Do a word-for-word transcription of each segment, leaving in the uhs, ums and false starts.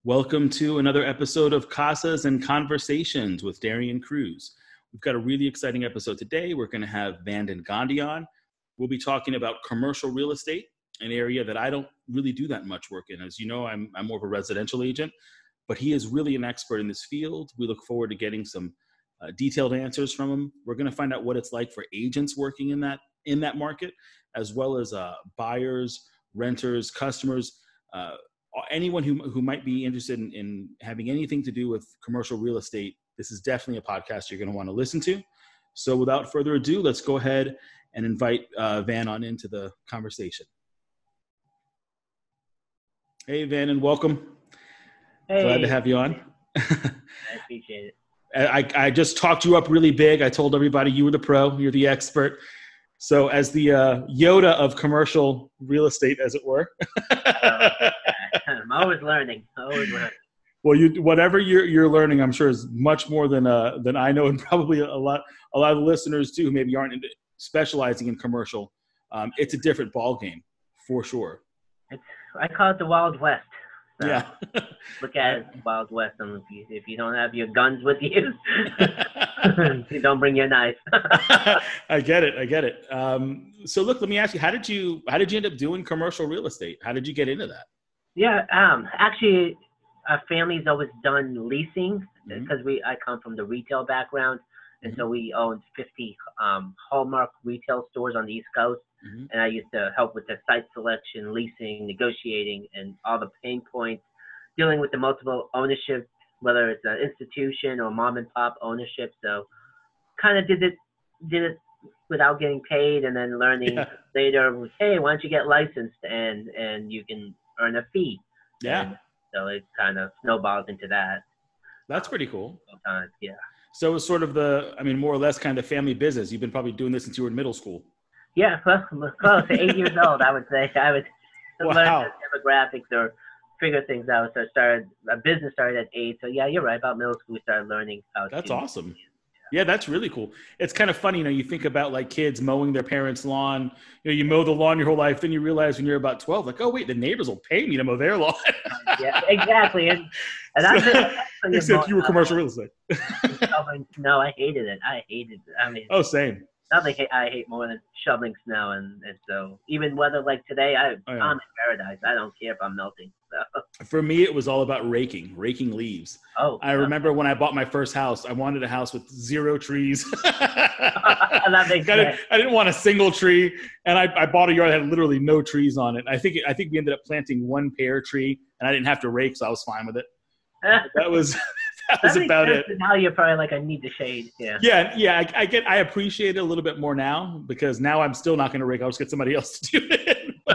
Welcome to another episode of Casas and Conversations with Darian Cruz. We've got a really exciting episode today. We're going to have Vanden Gandhi on. We'll be talking about commercial real estate, an area that I don't really do that much work in. As you know, I'm, I'm more of a residential agent, but he is really an expert in this field. We look forward to getting some uh, detailed answers from him. We're going to find out what it's like for agents working in that in that market, as well as uh, buyers, renters, customers, uh, anyone who, who might be interested in, in having anything to do with commercial real estate. This is definitely a podcast you're going to want to listen to. So without further ado, let's go ahead and invite uh, Van on into the conversation. Hey, Van, and welcome. Hey. Glad to have you on. I appreciate it. I, I just talked you up really big. I told everybody you were the pro, you're the expert. So as the uh, Yoda of commercial real estate, as it were. Oh, I'm always learning. Always learning. Well, you whatever you're you're learning, I'm sure is much more than uh than I know, and probably a lot a lot of the listeners too, who maybe aren't into specializing in commercial. Um, it's a different ball game for sure. It's, I call it the Wild West. So yeah. Look at it, Wild West. And if you if you don't have your guns with you, you don't bring your knife. I get it. I get it. Um, so look, let me ask you, how did you how did you end up doing commercial real estate? How did you get into that? Yeah, um, actually, our family's always done leasing because Mm-hmm. we I come from the retail background, and Mm-hmm. so we owned fifty um, Hallmark retail stores on the East Coast, Mm-hmm. and I used to help with the site selection, leasing, negotiating, and all the pain points, dealing with the multiple ownership, whether it's an institution or mom and pop ownership. So, kind of did it did it without getting paid, and then learning Yeah. later. Hey, why don't you get licensed and and you can earn a fee. Yeah. And so it kind of snowballed into that. That's pretty cool. Sometimes, yeah. So it was sort of the, I mean, more or less kind of family business. You've been probably doing this since you were in middle school. Yeah, well, close to eight years old, I would say. I would Wow. learn the demographics or figure things out. So I started, a business started at eight. So yeah, you're right. About middle school, we started learning how That's to. awesome. Yeah, that's really cool. It's kind of funny, you know, you think about like kids mowing their parents' lawn. You know, you mow the lawn your whole life, then you realize when you're about twelve, like, oh, wait, the neighbors will pay me to mow their lawn. Yeah, exactly. And, and I So, except you were commercial real estate. No, I hated it. I hated it. I mean, Oh, same. nothing I hate more than shoveling snow, and, and so even weather like today, I, Oh, yeah. I'm in paradise. I don't care if I'm melting. So. For me, it was all about raking, raking leaves. Oh, I remember when I bought my first house, I wanted a house with zero trees. That makes I, didn't, sense. I didn't want a single tree, and I, I bought a yard that had literally no trees on it. I think I think we ended up planting one pear tree, and I didn't have to rake, so I was fine with it. That was that was That makes about sense, it. and now you're probably like, I need the shade. Yeah. Yeah, yeah, I, I get, I appreciate it a little bit more now because now I'm still not going to rake. I'll just get somebody else to do it.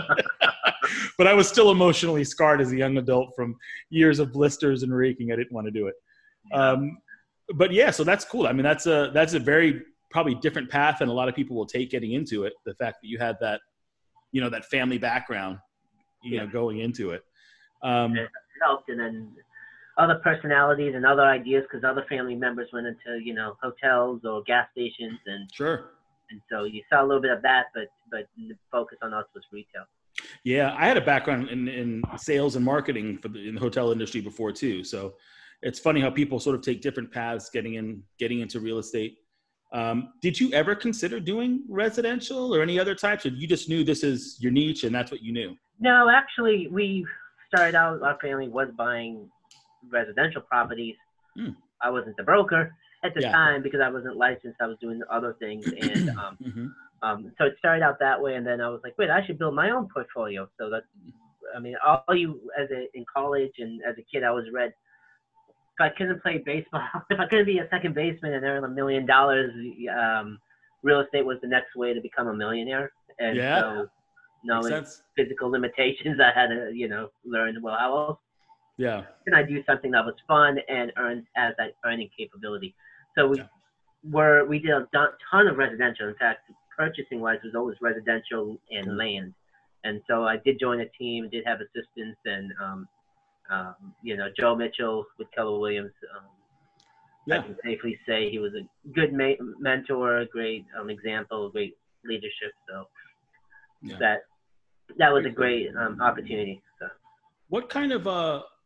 But I was still emotionally scarred as a young adult from years of blisters and raking. I didn't want to do it. Yeah. Um, but yeah, so that's cool. I mean, that's a that's a very probably different path than a lot of people will take getting into it. The fact that you had that, you know, that family background, you Yeah. know, going into it. Um, It helped, and then other personalities and other ideas because other family members went into, you know, hotels or gas stations, and sure. and so you saw a little bit of that, but but the focus on us was retail. Yeah, I had a background in, in sales and marketing for the, in the hotel industry before too. So it's funny how people sort of take different paths getting in, getting into real estate. Um, did you ever consider doing residential or any other types, or you just knew this is your niche and that's what you knew? No, actually, we started out, our family was buying residential properties. Hmm. I wasn't the broker at the Yeah. time because I wasn't licensed. I was doing other things. And um, Mm-hmm. um, so it started out that way. And then I was like, wait, I should build my own portfolio. So that, I mean, all you, as a, in college and as a kid, I was read, if I couldn't play baseball, if I couldn't be a second baseman and earn a million dollars, um, real estate was the next way to become a millionaire. And Yeah. so Makes knowing sense. physical limitations, I had to, you know, learn, well, how else Yeah. can I do something that was fun and earn as that earning capability? So we Yeah. were, we did a don- ton of residential. In fact, purchasing wise was always residential and Cool. land. And so I did join a team, did have assistants, and, um, um, you know, Joe Mitchell with Keller Williams. Um, Yeah. I can safely say he was a good ma- mentor, a great um, example, great leadership. So Yeah. that that was a great um, opportunity. So. What kind of uh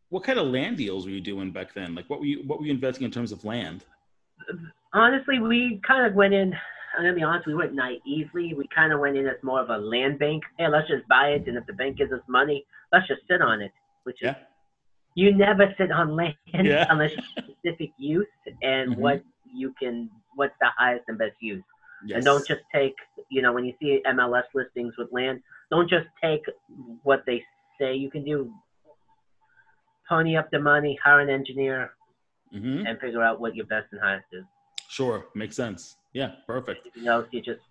what kind of land deals were you doing back then? Like, what were you what were you investing in terms of land? Honestly, we kind of went in. I'm gonna be honest. We went naively. We kind of went in as more of a land bank. Hey, let's just buy it, and if the bank gives us money, let's just sit on it. Which is, Yeah. you never sit on land Yeah. unless you have specific use and Mhm. what you can, what's the highest and best use. Yes. And don't just take, you know, when you see M L S listings with land, don't just take what they say you can do. Pony up the money, hire an engineer, Mhm. and figure out what your best and highest is. Sure, makes sense. Yeah, perfect. Anything else, you just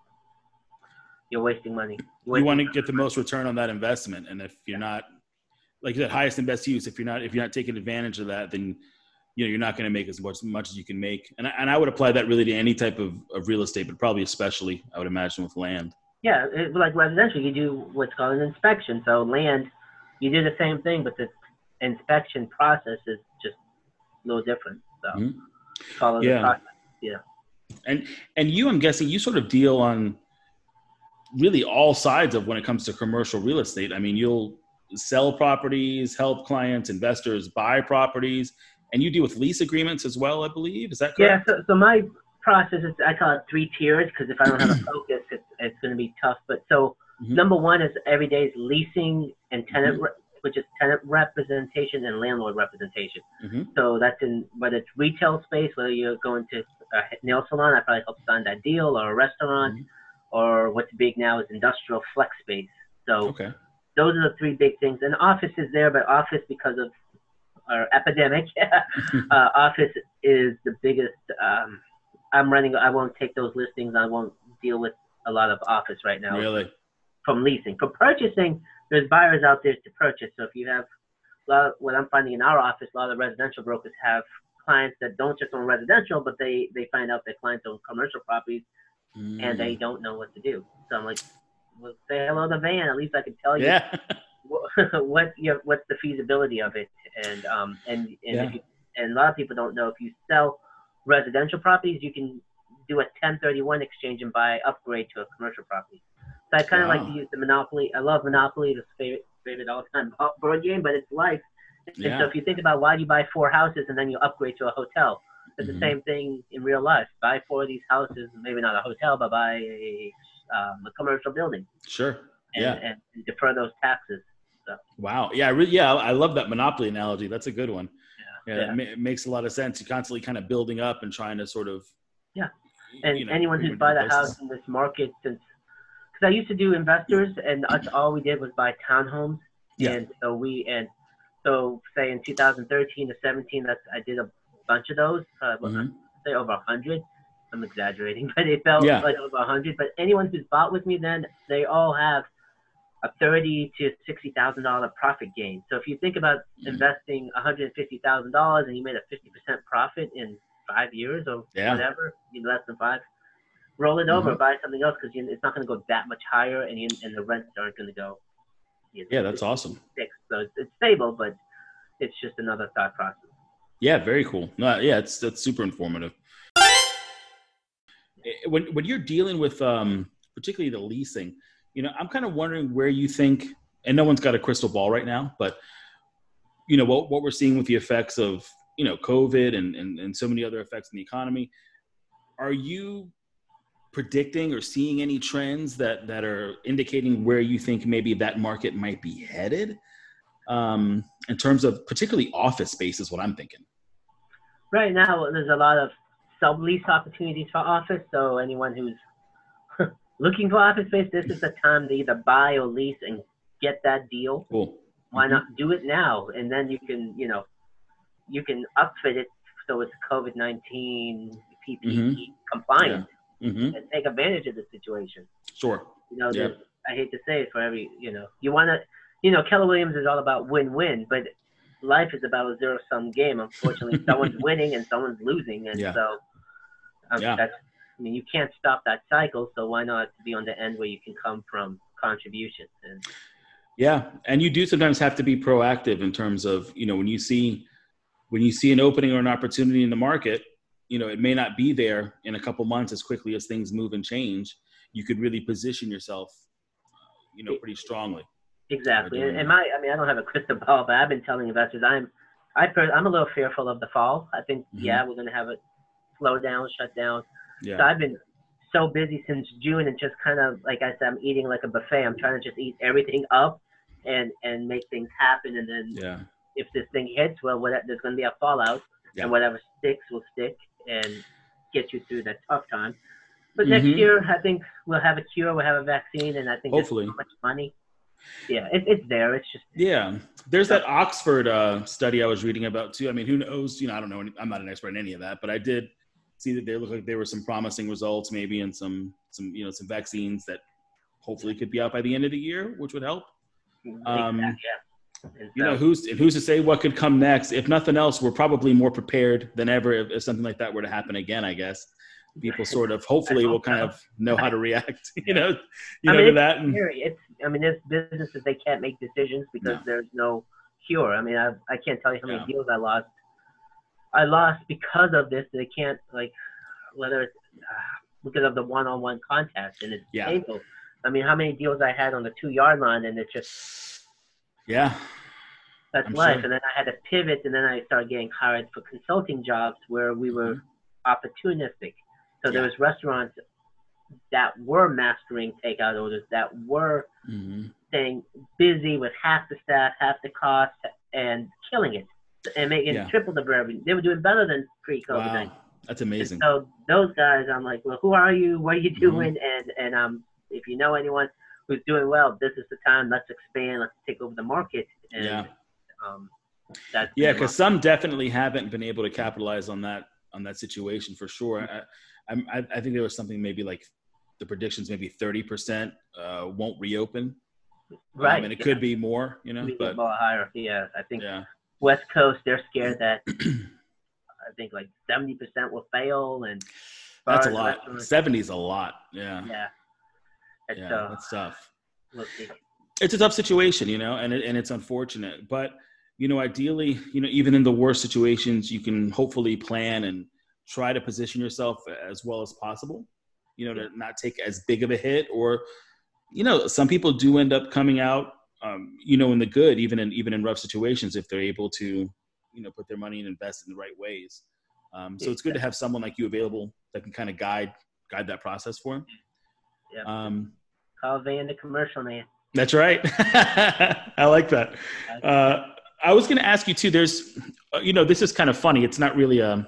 you're wasting money. You're You wasting want to get the most return on that investment, and if you're not, like you said, highest and best use, if you're not if you're not taking advantage of that, then you know you're not going to make as much, much as you can make. And I, and I would apply that really to any type of, of real estate, but probably especially I would imagine with land. Yeah, it, like residential, you do what's called an inspection. So land, you do the same thing, but the inspection process is just a little different. So Mhm. follow Yeah. the process. Yeah. And and you, I'm guessing, you sort of deal on really all sides of when it comes to commercial real estate. I mean, you'll sell properties, help clients, investors buy properties, and you deal with lease agreements as well, I believe. Is that Yeah. correct? So, so my process is, I call it three tiers, because if I don't have a focus, it's, it's going to be tough. But so Mhm. number one is every day is leasing and tenant, Mhm. re- which is tenant representation and landlord representation. Mhm. So that's in whether it's retail space, whether you're going to a nail salon, I probably help sign that deal, or a restaurant, Mhm. or what's big now is industrial flex space. So Okay. those are the three big things. And office is there, but office, because of our epidemic, uh, office is the biggest. Um, I'm running. I won't take those listings. I won't deal with a lot of office right now. Really? From leasing, from purchasing, there's buyers out there to purchase. So if you have a lot of, what I'm finding in our office, a lot of residential brokers have clients that don't just own residential, but they they find out that clients own commercial properties, Mm. and they don't know what to do. So I'm like, well, say hello to Van. At least I can tell you Yeah. what, what you know, what's the feasibility of it. And um and and, Yeah. if you, and a lot of people don't know, if you sell residential properties, you can do a ten thirty-one exchange and buy upgrade to a commercial property. So I kind of like Wow. to use the Monopoly. I love Monopoly, the favorite favorite all time board game, but it's life. And Yeah. so if you think about why do you buy four houses and then you upgrade to a hotel, it's Mhm. the same thing in real life. Buy four of these houses, maybe not a hotel, but buy a, um, a commercial building, Sure. and, Yeah. and, and defer those taxes. So Wow. Yeah. I really, yeah. I love that Monopoly analogy. That's a good one. yeah, Yeah. yeah. It, ma- it makes a lot of sense. You're constantly kind of building up and trying to sort of, Yeah. And you know, anyone bring who's it bought to a house places. in this market since, because I used to do investors, and us all we did was buy townhomes, Yeah. and so we and so say in two thousand thirteen to seventeen, that's I did a bunch of those, uh, Mhm. say over a hundred. I'm exaggerating, but it felt Yeah. like over a hundred. But anyone who's bought with me, then they all have a thirty to sixty thousand dollar profit gain. So if you think about investing one hundred fifty thousand dollars and you made a fifty percent profit in five years or Yeah. whatever, you less than five, roll it over, Mhm. buy something else, because it's not going to go that much higher, and you, and the rents aren't going to go. You know, Yeah. That's awesome. six. So it's, it's stable, but it's just another thought process. Yeah. Very cool. No, yeah. It's, that's super informative. Eh, When, when you're dealing with, um, particularly the leasing, you know, I'm kind of wondering where you think, and no one's got a crystal ball right now, but you know, what, what we're seeing with the effects of, you know, COVID and, and, and so many other effects in the economy. Are you predicting or seeing any trends that, that are indicating where you think maybe that market might be headed, um, in terms of particularly office space is what I'm thinking. Right now, there's a lot of sublease opportunities for office. So anyone who's looking for office space, this is the time to either buy or lease and get that deal. Cool. Why Mhm. not do it now? And then you can, you know, you can upfit it so it's COVID nineteen P P E Mhm. compliant, Mhm. and take advantage of the situation. Sure. You know, Yeah. there's, I hate to say it, for every, you know, you want to, you know, Keller Williams is all about win-win, but life is about a zero-sum game. Unfortunately, someone's winning and someone's losing, and Yeah. so um, Yeah. that's, I mean, you can't stop that cycle. So why not be on the end where you can come from contributions? And Yeah. And you do sometimes have to be proactive in terms of, you know, when you see, when you see an opening or an opportunity in the market, you know, it may not be there in a couple months as quickly as things move and change. You could really position yourself, you know, pretty strongly. exactly. doing And, and that. my, I mean, I don't have a crystal ball, but I've been telling investors I'm I per- I'm a little fearful of the fall. I think Mhm. yeah, we're gonna have a slow down, shut down. So Yeah. I've been so busy since June and just kind of like I said, I'm eating like a buffet. I'm trying to just eat everything up and and make things happen. And then Yeah. if this thing hits, well, what, there's gonna be a fallout, Yeah. and whatever sticks will stick and get you through that tough time. But next Mhm. year, I think we'll have a cure, we'll have a vaccine, and I think Hopefully. there's so much money. Yeah, it, it's there. It's just Yeah. There's that Oxford uh, study I was reading about too. I mean, who knows? You know, I don't know. Any, I'm not an expert in any of that, but I did see that there looked like there were some promising results, maybe, and some some you know some vaccines that hopefully could be out by the end of the year, which would help. Um, exactly, yeah. And You know, so- who's who's to say what could come next? If nothing else, we're probably more prepared than ever if, if something like that were to happen again. I guess people sort of hopefully will kind of know how to react. You know, you I know mean, to it's that. And, scary. It's, I mean, there's businesses they can't make decisions because No. there's no cure. I mean, I I can't tell you how many Yeah. deals I lost. I lost because of this. They can't like whether it's uh, because of the one-on-one contact and it's Yeah. painful. I mean, how many deals I had on the two-yard line and it's just yeah, that's I'm life. sure. And then I had to pivot, and then I started getting hired for consulting jobs where we were Mhm. opportunistic. So there Yeah. was restaurants that were mastering takeout orders that were Mhm. staying busy with half the staff, half the cost, and killing it and making Yeah. triple the revenue. They were doing better than pre-COVID. Wow, that's amazing. So those guys, I'm like, well, who are you? What are you Mhm. doing? And and um, if you know anyone who's doing well, this is the time. Let's expand. Let's take over the market. And Yeah. um, that's Yeah, been because some definitely haven't been able to capitalize on that on that situation for sure. I, I'm- I, I think there was something maybe like the predictions maybe thirty percent uh, won't reopen, right. um, and it yeah. could be more. You know, Maybe a but little higher. Yeah, I think yeah, West Coast, they're scared that I think like seventy percent will fail, and that's a bars, lot. restaurants- seventy is a lot. Yeah, Yeah, it's, yeah, uh, that's tough. we'll see. It's a tough situation, you know, and it, and it's unfortunate. But you know, ideally, you know, even in the worst situations, you can hopefully plan and try to position yourself as well as possible. You know, to not take as big of a hit, or you know, some people do end up coming out, um, you know, in the good, even in even in rough situations, if they're able to, you know, put their money and invest in the right ways. Um, so it's good to have someone like you available that can kind of guide guide that process for them. Yeah. Um, Call Van the commercial man. That's right. I like that. Uh, I was going to ask you too. There's, uh, you know, this is kind of funny. It's not really a,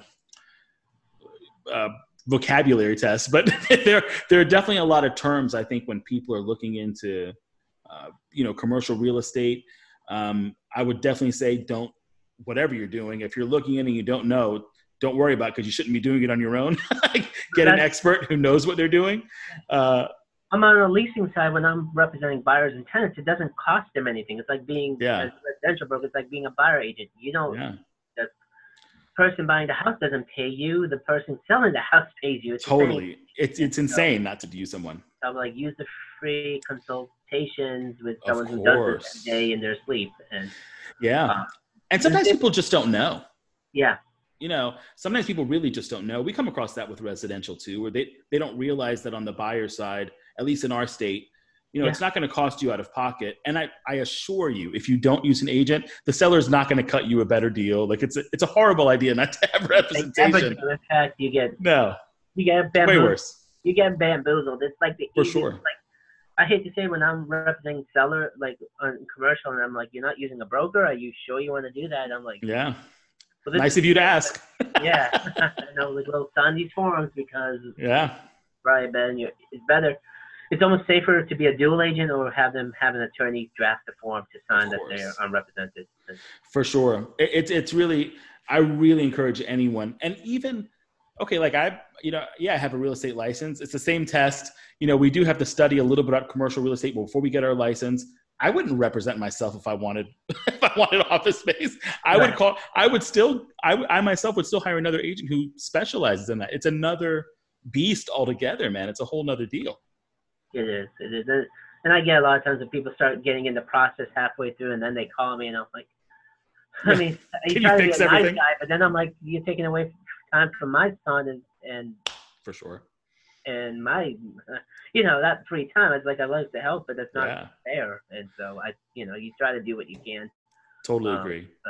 a vocabulary test, but there there are definitely a lot of terms. I think when people are looking into, uh, you know, commercial real estate, um, I would definitely say don't. Whatever you're doing, if you're looking in and you don't know, don't worry about it because you shouldn't be doing it on your own. Get an expert who knows what they're doing. Uh, I'm on the leasing side when I'm representing buyers and tenants. It doesn't cost them anything. It's like being Yeah. as a residential broker. It's like being a buyer agent. You don't. yeah, The person buying the house doesn't pay you. The person selling the house pays you. It's the same. totally. It's it's insane not to use someone. So I'm like, use the free consultations with Of someone who does course. this every day in their sleep. And Yeah. uh, And sometimes people just don't know. yeah, You know, sometimes people really just don't know. We come across that with residential too, where they, they don't realize that on the buyer side, at least in our state, you know, Yeah. it's not going to cost you out of pocket. And I, I assure you, if you don't use an agent, the seller's not going to cut you a better deal. Like it's a, it's a horrible idea not to have representation. in fact, you get No, you get way bamboozled. worse. You get bamboozled. It's like the For easiest, sure. like I hate to say when I'm representing seller like on commercial and I'm like, you're not using a broker. Are you sure you want to do that? I'm like, Yeah. well, this Nice is- of you to ask. yeah, I know, like we'll sign these forms because Yeah. right, Ben, you it's better. It's almost safer to be a dual agent or have them have an attorney draft a form to sign Of that course. they're unrepresented. For sure. It, it's it's really, I really encourage anyone. And even, okay, like I, you know, yeah, I have a real estate license. It's the same test. You know, we do have to study a little bit about commercial real estate before we get our license. I wouldn't represent myself if I wanted, if I wanted office space. I would Right. call, I would still, I, I myself would still hire another agent who specializes in that. It's another beast altogether, man. It's a whole nother deal. It is. It is. And- And I get a lot of times when people start getting in the process halfway through and then they call me and I'm like, I mean, you Can you try to be fix a nice everything? guy, but then I'm like, you're taking away time from my son and, and, For sure. and my, you know, that free time. It's like I like to help, but that's not Yeah. fair. And so I, you know, you try to do what you can. Totally Um, agree.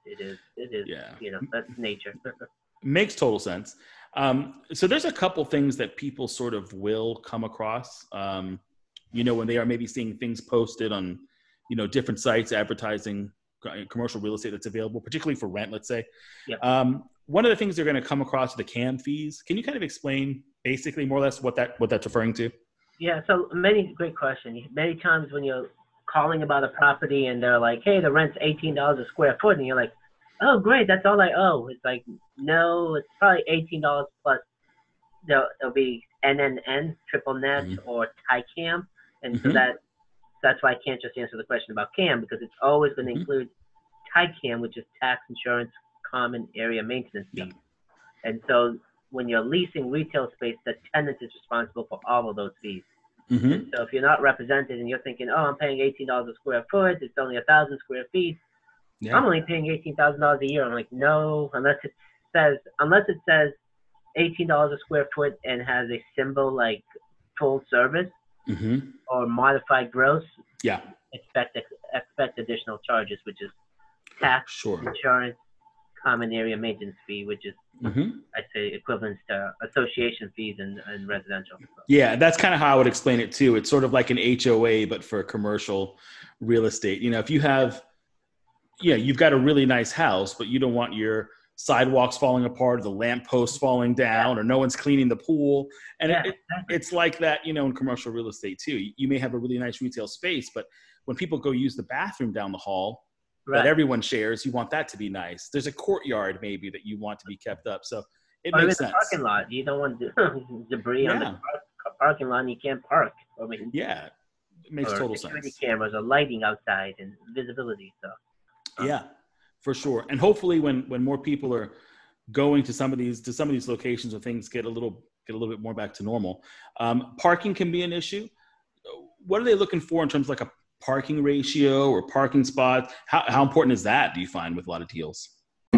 it is. It is. Yeah. You know, that's nature. Makes total sense. Um, so there's a couple things that people sort of will come across, um, you know, when they are maybe seeing things posted on, you know, different sites advertising commercial real estate that's available, particularly for rent, let's say. Yep. Um, one of the things they're going to come across are the C A M fees. Can you kind of explain basically more or less what that what that's referring to? Yeah. So many great question. Many times when you're calling about a property and they're like, "Hey, the rent's eighteen dollars a square foot," and you're like, "Oh, great, that's all I owe." It's like, no, it's probably eighteen dollars plus. There'll, there'll be N N N, triple net, mm-hmm. or T I C A M, and mm-hmm. so that that's why I can't just answer the question about C A M, because it's always going to mm-hmm. include T I C A M, which is tax, insurance, common area maintenance fees. Yeah. And so when you're leasing retail space, the tenant is responsible for all of those fees. Mm-hmm. And so if you're not represented and you're thinking, "Oh, I'm paying eighteen dollars a square foot, it's only a thousand square feet," yeah. I'm only paying eighteen thousand dollars a year. I'm like, no, unless it says, unless it says eighteen dollars a square foot and has a symbol like full service mm-hmm. or modified gross. Yeah. Expect expect additional charges, which is tax, sure. insurance, common area maintenance fee, which is mm-hmm. I'd say equivalent to association fees and, and residential. Yeah, that's kind of how I would explain it too. It's sort of like an H O A, but for commercial real estate. You know, if you have Yeah, you've got a really nice house, but you don't want your sidewalks falling apart, or the lampposts falling down, yeah. or no one's cleaning the pool. And yeah, it, exactly. it's like that, you know, in commercial real estate too. You may have a really nice retail space, but when people go use the bathroom down the hall right. that everyone shares, you want that to be nice. There's a courtyard maybe that you want to be kept up. So it or makes sense. A parking lot. You don't want debris yeah. on the park, parking lot and you can't park. I mean, yeah, it makes total sense. Security cameras or lighting outside and visibility. So. Yeah, for sure. And hopefully when, when more people are going to some of these, to some of these locations where things get a little, get a little bit more back to normal, um, parking can be an issue. What are they looking for in terms of like a parking ratio or parking spots? How, how important is that, do you find, with a lot of deals?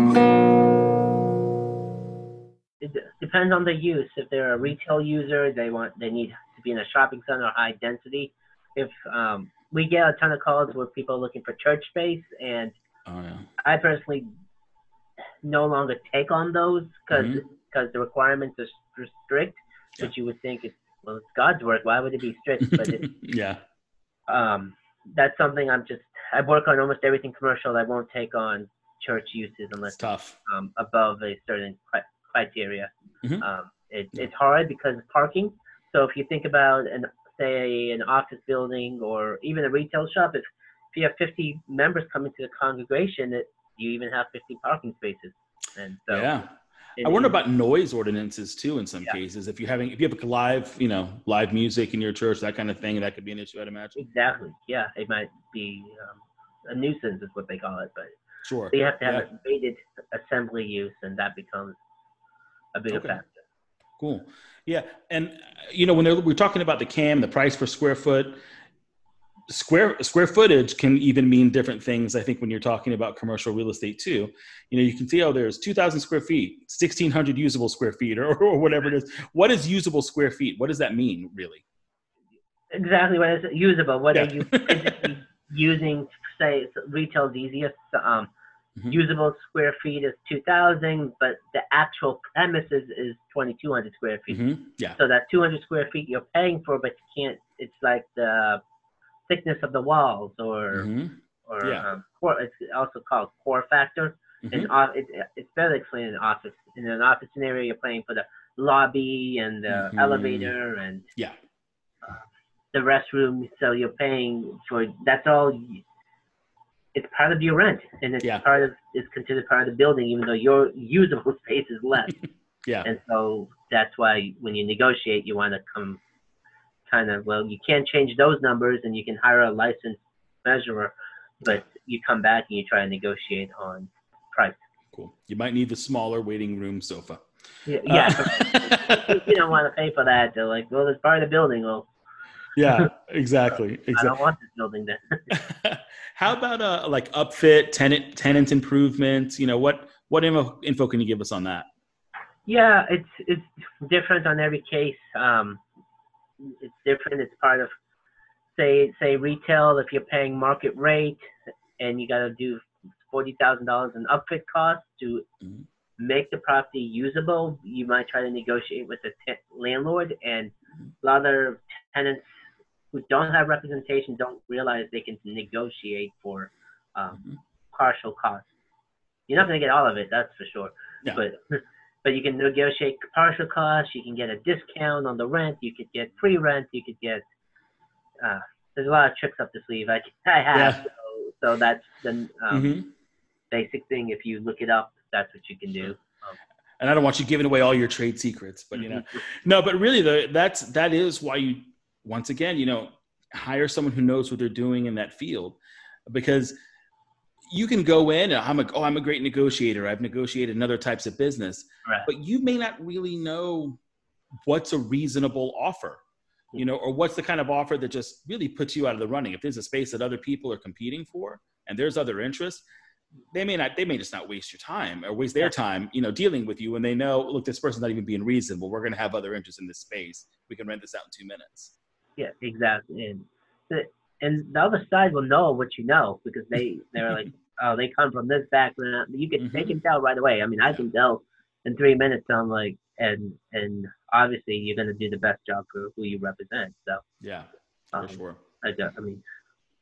It depends on the use. If they're a retail user, they want, they need to be in a shopping center or high density. If um, we get a ton of calls where people are looking for church space, and Oh, yeah. I personally no longer take on those because because mm-hmm. the requirements are strict, yeah. which you would think it's, well, it's God's work. Why would it be strict? But it, yeah, um, that's something I'm just, I work on almost everything commercial. I won't take on church uses unless it's tough. Um, above a certain criteria. Mm-hmm. Um, it, yeah. It's hard because of parking. So if you think about an say an office building or even a retail shop, if If you have fifty members coming to the congregation, it, you even have fifty parking spaces. And so, yeah, it, I wonder about noise ordinances too. In some yeah. cases, if you're having, if you have a live, you know, live music in your church, that kind of thing, that could be an issue, I'd imagine. Exactly. Yeah, it might be um, a nuisance, is what they call it. But sure, you have to have yeah. a gated assembly use, and that becomes a bigger okay. factor. Cool. Yeah, and you know, when we're talking about the C A M, the price per square foot. Square square footage can even mean different things. I think when you're talking about commercial real estate too, you know, you can see, oh, there's two thousand square feet, sixteen hundred usable square feet, or, or whatever it is. What is usable square feet? What does that mean, really? Exactly. What is usable? What yeah. are you physically using? Say retail's easiest. Um, mm-hmm. Usable square feet is two thousand, but the actual premises is twenty-two hundred square feet. Mm-hmm. Yeah. So that two hundred square feet you're paying for, but you can't. It's like the thickness of the walls, or mm-hmm. or yeah. um, core, it's also called core factor. Mm-hmm. And uh, it, it's better explained in an office. In an office scenario, you're paying for the lobby and the mm-hmm. elevator and yeah. uh, the restroom. So you're paying for, that's all. It's part of your rent, and it's yeah. part of, it's considered part of the building, even though your usable space is less. yeah. And so that's why when you negotiate, you want to come kind of, well, you can't change those numbers, and you can hire a licensed measurer, but you come back and you try to negotiate on price. Cool. You might need the smaller waiting room sofa. Yeah, yeah. Uh, you don't want to pay for that. They're like, well, it's part of the building. Well, yeah, exactly. exactly. I don't want this building then. How about uh, like upfit, tenant tenant improvements? You know, what what info, info can you give us on that? Yeah, it's it's different on every case. Um, it's different. It's part of, say say retail. If you're paying market rate and you got to do forty thousand dollars in upfit costs to mm-hmm. make the property usable. You might try to negotiate with the t- landlord, and a lot of tenants who don't have representation don't realize they can negotiate for um, mm-hmm. partial costs. You're not going to get all of it, that's for sure. Yeah. But but you can negotiate partial costs. You can get a discount on the rent. You could get free rent. You could get uh, there's a lot of tricks up the sleeve. I I have. Yeah. So, so that's the um, mm-hmm. basic thing. If you look it up, that's what you can do. Um, and I don't want you giving away all your trade secrets, but you know, no, but really the that's that is why you once again, you know, hire someone who knows what they're doing in that field, because you can go in and I'm a, oh, I'm a great negotiator. I've negotiated in other types of business, right. but you may not really know what's a reasonable offer, you know, or what's the kind of offer that just really puts you out of the running. If there's a space that other people are competing for and there's other interests, they may not, they may just not waste your time or waste their time, you know, dealing with you when they know, look, this person's not even being reasonable. We're going to have other interests in this space. We can rent this out in two minutes. Yeah, exactly. And the, and the other side will know what you know because they, they're like, oh, they come from this background. You can, mm-hmm. they can tell right away. I mean, I yeah. can tell in three minutes. I'm like, and, and obviously you're going to do the best job for who you represent. So yeah, for um, sure. I, guess, I mean,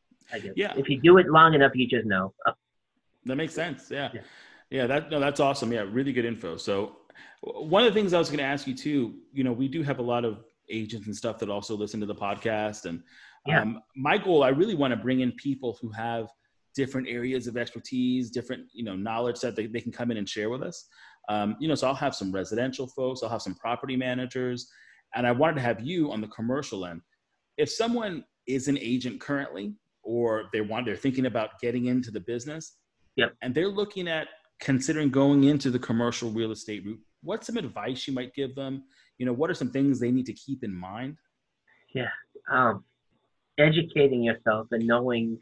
I guess yeah. if you do it long enough, you just know. Oh. That makes sense. Yeah. yeah. Yeah. That, no, that's awesome. Yeah. Really good info. So one of the things I was going to ask you too, you know, we do have a lot of agents and stuff that also listen to the podcast. And yeah. um, my goal, I really want to bring in people who have different areas of expertise, different, you know, knowledge that they, they can come in and share with us. Um, you know, so I'll have some residential folks, I'll have some property managers, and I wanted to have you on the commercial end. If someone is an agent currently, or they want, they're thinking about getting into the business, yep. and they're looking at considering going into the commercial real estate route, what's some advice you might give them? You know, what are some things they need to keep in mind? Yeah. Um, educating yourself and knowing,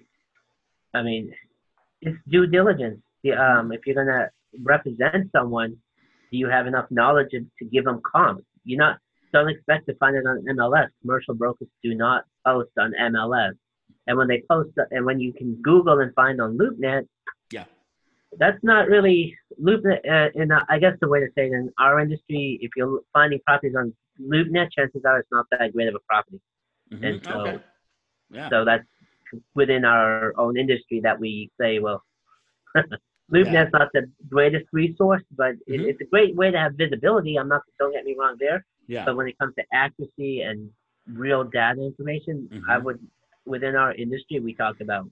I mean, it's due diligence. Um, if you're going to represent someone, do you have enough knowledge to give them comps? You're not, don't expect to find it on M L S. Commercial brokers do not post on M L S. And when they post, and when you can Google and find on LoopNet, yeah, that's not really LoopNet. Uh, in uh, I guess the way to say it in our industry, if you're finding properties on LoopNet, chances are it's not that great of a property. Mm-hmm. And so, okay. yeah. so that's within our own industry that we say, well, LoopNet's yeah. not the greatest resource, but mm-hmm. it, it's a great way to have visibility. I'm not, don't get me wrong there. Yeah. But when it comes to accuracy and real data information, mm-hmm. I would, within our industry, we talk about,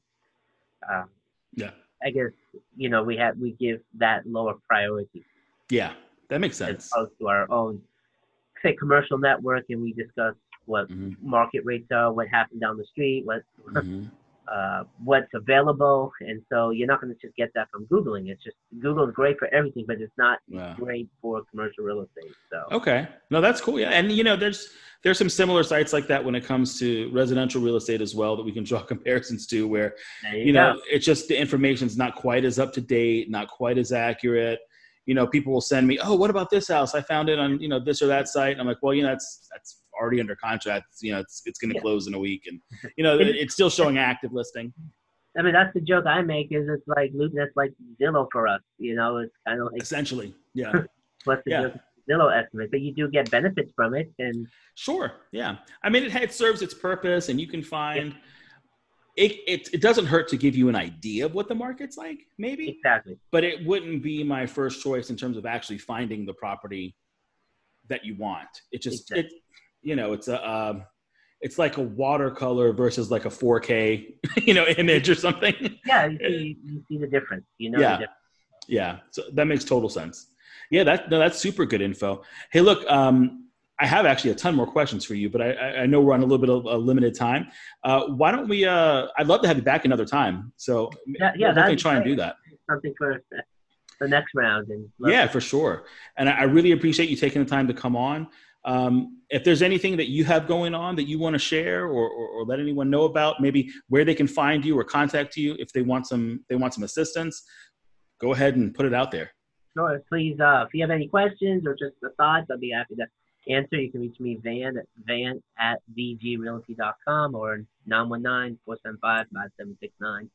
uh, yeah. I guess, you know, we have, we give that lower priority. Yeah, that makes sense. As opposed to our own, say, commercial network, and we discuss what mm-hmm. market rates are, what happened down the street, what mm-hmm. uh, what's available. And so you're not going to just get that from Googling. It's just, Google is great for everything, but it's not wow. great for commercial real estate. So okay. No, that's cool. Yeah. And, you know, there's there's some similar sites like that when it comes to residential real estate as well that we can draw comparisons to where, you, you know, it's just the information's not quite as up to date, not quite as accurate. You know, people will send me, oh, what about this house? I found it on, you know, this or that site. And I'm like, well, you know, that's, that's already under contract. You know, it's, it's going to yeah. close in a week. And, you know, it's still showing active listing. I mean, that's the joke I make is it's like LoopNet's like Zillow for us. You know, it's kind of like. Essentially. Yeah. What's the yeah. joke? Zillow estimate, but you do get benefits from it. And sure. Yeah. I mean, it, it serves its purpose and you can find yeah. it, it, it doesn't hurt to give you an idea of what the market's like, maybe. Exactly. But it wouldn't be my first choice in terms of actually finding the property that you want. It just, exactly. it, you know, it's a, um, it's like a watercolor versus like a four K, you know, image or something. Yeah. You see, you see the difference, you know. Yeah. The difference. Yeah. So that makes total sense. Yeah, that no, that's super good info. Hey, look, um, I have actually a ton more questions for you, but I, I know we're on a little bit of a limited time. Uh, why don't we? Uh, I'd love to have you back another time. So yeah, yeah we'll definitely try and do that. Something for the next round. And yeah, for sure. And I really appreciate you taking the time to come on. Um, if there's anything that you have going on that you want to share or, or, or let anyone know about, maybe where they can find you or contact you if they want some they want some assistance, go ahead and put it out there. Sure. Please, uh, if you have any questions or just the thoughts, I'd be happy to answer. You can reach me, Van, at van at v g realty dot com or nine one nine, four seven five, five seven six nine.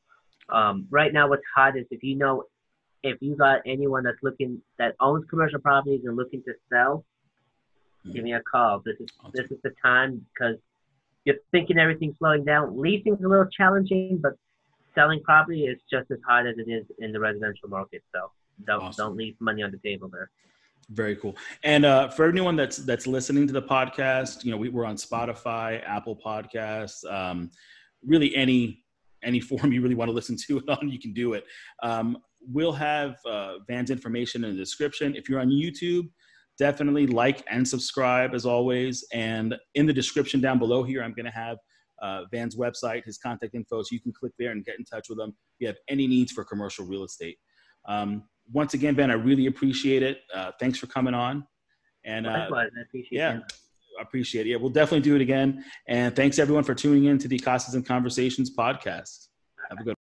Um, right now, what's hot is if you know, if you got anyone that's looking, that owns commercial properties and looking to sell, mm-hmm. give me a call. This is awesome. This is the time, because you're thinking everything's slowing down. Leasing's a little challenging, but selling property is just as hard as it is in the residential market. So don't awesome. don't leave money on the table there. Very cool. And uh, for anyone that's that's listening to the podcast, you know, we, we're on Spotify, Apple Podcasts, um, really any any form you really want to listen to it on, you can do it. Um, we'll have uh, Van's information in the description. If you're on YouTube, definitely like and subscribe as always. And in the description down below here, I'm going to have uh, Van's website, his contact info, so you can click there and get in touch with him if you have any needs for commercial real estate. Um, once again, Van, I really appreciate it. Uh, thanks for coming on. And uh, Likewise, I appreciate yeah, it. I appreciate it. Yeah, we'll definitely do it again. And thanks everyone for tuning in to the Casas and Conversations podcast. Have a good one.